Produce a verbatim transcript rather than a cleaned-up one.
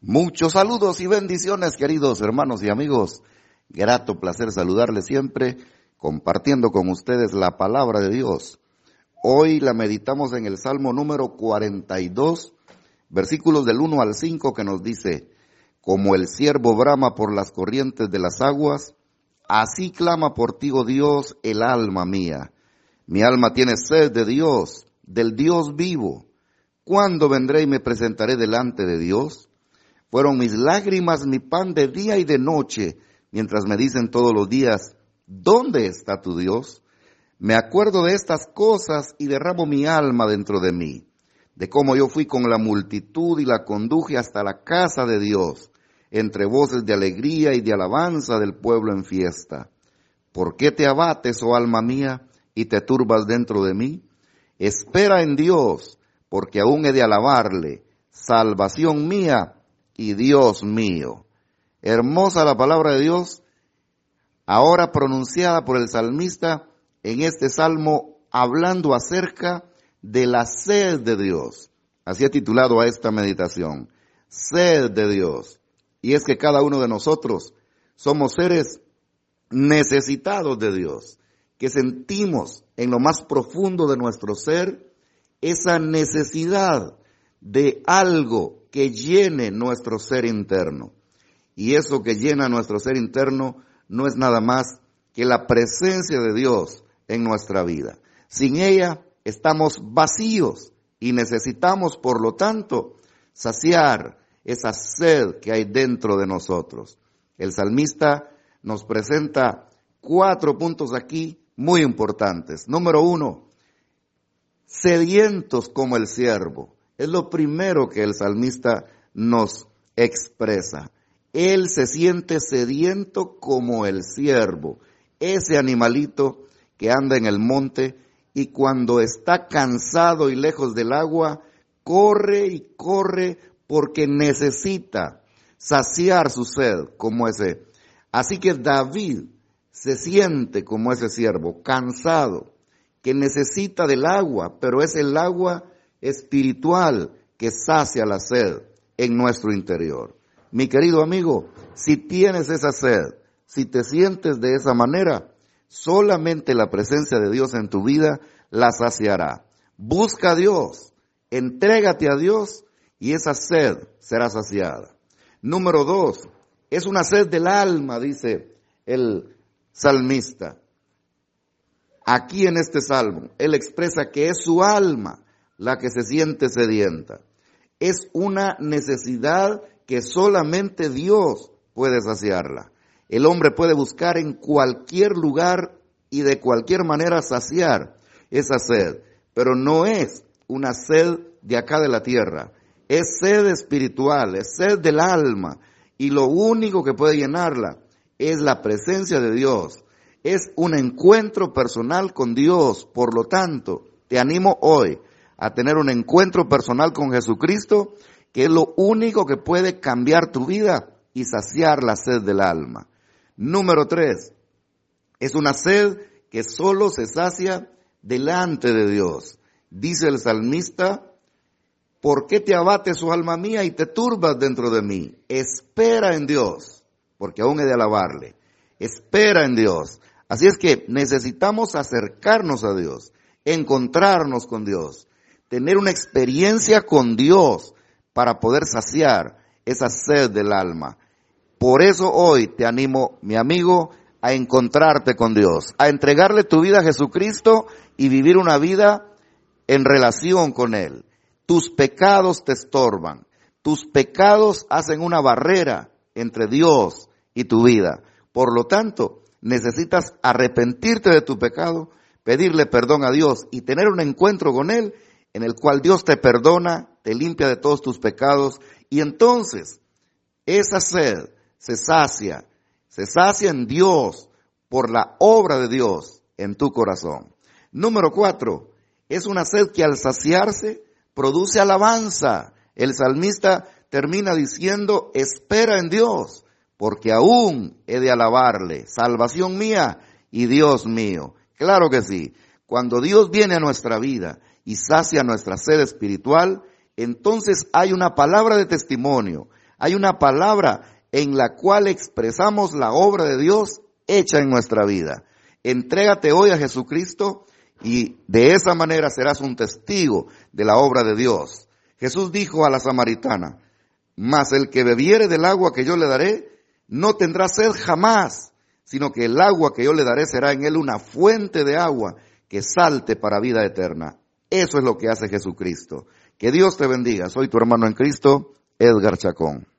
Muchos saludos y bendiciones, queridos hermanos y amigos. Grato placer saludarles siempre, compartiendo con ustedes la palabra de Dios. Hoy la meditamos en el Salmo número cuarenta y dos, versículos del uno al cinco, que nos dice: como el ciervo brama por las corrientes de las aguas, así clama por ti, oh Dios, el alma mía. Mi alma tiene sed de Dios, del Dios vivo. ¿Cuándo vendré y me presentaré delante de Dios? Fueron mis lágrimas mi pan de día y de noche, mientras me dicen todos los días: ¿dónde está tu Dios? Me acuerdo de estas cosas y derramo mi alma dentro de mí, de cómo yo fui con la multitud y la conduje hasta la casa de Dios, entre voces de alegría y de alabanza del pueblo en fiesta. ¿Por qué te abates, oh alma mía, y te turbas dentro de mí? Espera en Dios, porque aún he de alabarle, salvación mía y Dios mío. Hermosa la palabra de Dios, ahora pronunciada por el salmista en este salmo, hablando acerca de la sed de Dios. Así he titulado a esta meditación: sed de Dios. Y es que cada uno de nosotros somos seres necesitados de Dios, que sentimos en lo más profundo de nuestro ser esa necesidad de algo que llene nuestro ser interno. Y eso que llena nuestro ser interno no es nada más que la presencia de Dios en nuestra vida. Sin ella estamos vacíos y necesitamos, por lo tanto, saciar esa sed que hay dentro de nosotros. El salmista nos presenta cuatro puntos aquí muy importantes. Número uno, sedientos como el ciervo. Es lo primero que el salmista nos expresa. Él se siente sediento como el ciervo, ese animalito que anda en el monte y cuando está cansado y lejos del agua, corre y corre porque necesita saciar su sed como ese. Así que David se siente como ese ciervo, cansado, que necesita del agua, pero es el agua espiritual que sacia la sed en nuestro interior. Mi querido amigo, si tienes esa sed, si te sientes de esa manera, solamente la presencia de Dios en tu vida la saciará. Busca a Dios, entrégate a Dios y esa sed será saciada. Número dos, es una sed del alma, dice el salmista. Aquí en este salmo, él expresa que es su alma la que se siente sedienta. Es una necesidad que solamente Dios puede saciarla. El hombre puede buscar en cualquier lugar y de cualquier manera saciar esa sed, pero no es una sed de acá de la tierra. Es sed espiritual, es sed del alma, y lo único que puede llenarla es la presencia de Dios. Es un encuentro personal con Dios. Por lo tanto, te animo hoy a tener un encuentro personal con Jesucristo, que es lo único que puede cambiar tu vida y saciar la sed del alma. Número tres, es una sed que solo se sacia delante de Dios. Dice el salmista: ¿por qué te abates, oh alma mía, y te turbas dentro de mí? Espera en Dios, porque aún he de alabarle. Espera en Dios. Así es que necesitamos acercarnos a Dios, encontrarnos con Dios, tener una experiencia con Dios para poder saciar esa sed del alma. Por eso hoy te animo, mi amigo, a encontrarte con Dios, a entregarle tu vida a Jesucristo y vivir una vida en relación con Él. Tus pecados te estorban, tus pecados hacen una barrera entre Dios y tu vida. Por lo tanto, necesitas arrepentirte de tu pecado, pedirle perdón a Dios y tener un encuentro con Él en el cual Dios te perdona, te limpia de todos tus pecados y entonces esa sed se sacia, se sacia en Dios por la obra de Dios en tu corazón. Número cuatro, es una sed que al saciarse produce alabanza. El salmista termina diciendo: espera en Dios, porque aún he de alabarle, salvación mía y Dios mío. Claro que sí, cuando Dios viene a nuestra vida y sacia nuestra sed espiritual, entonces hay una palabra de testimonio, Hay una palabra en la cual expresamos la obra de Dios hecha en nuestra vida. Entrégate hoy a Jesucristo y de esa manera serás un testigo de la obra de Dios. Jesús dijo a la samaritana, mas el que bebiere del agua que yo le daré, no tendrá sed jamás, sino que el agua que yo le daré será en él una fuente de agua que salte para vida eterna. Eso es lo que hace Jesucristo. Que Dios te bendiga. Soy tu hermano en Cristo, Edgar Chacón.